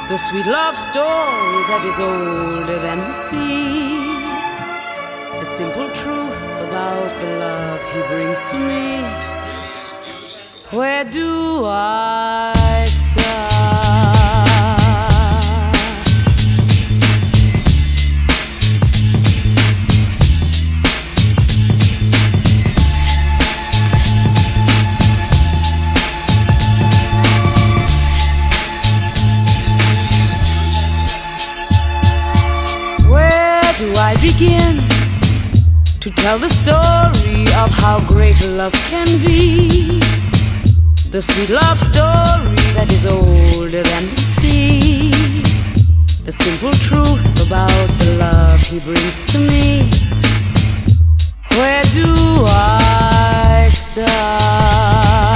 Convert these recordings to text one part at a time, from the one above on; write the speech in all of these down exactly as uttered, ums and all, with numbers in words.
The sweet love story that is older than the sea. The simple truth about the love he brings to me. Where do I start? Do I begin to tell the story of how great love can be? The sweet love story that is older than the sea. The simple truth about the love he brings to me. Where do I start?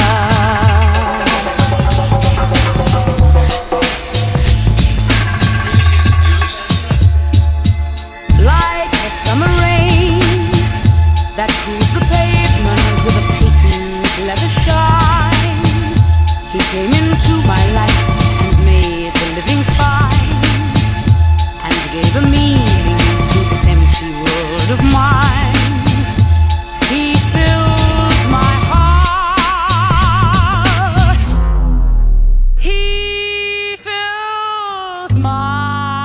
Summer rain that cools the pavement with a potent leather shine. He came into my life and made the living fine, and gave a meaning to this empty world of mine. He fills my heart. He fills my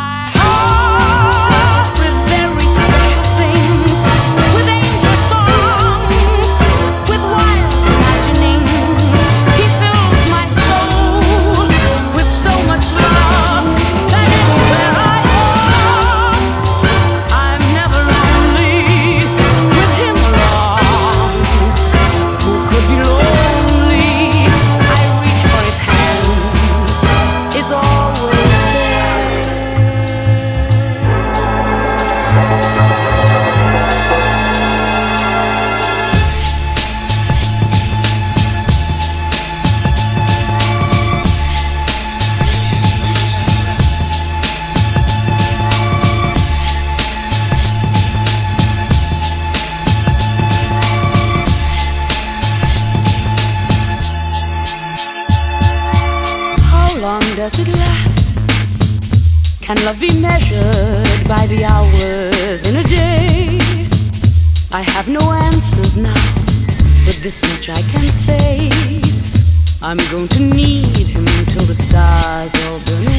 does it last? Can love be measured by the hours in a day? I have no answers now, but this much I can say: I'm going to need him till the stars all burn away.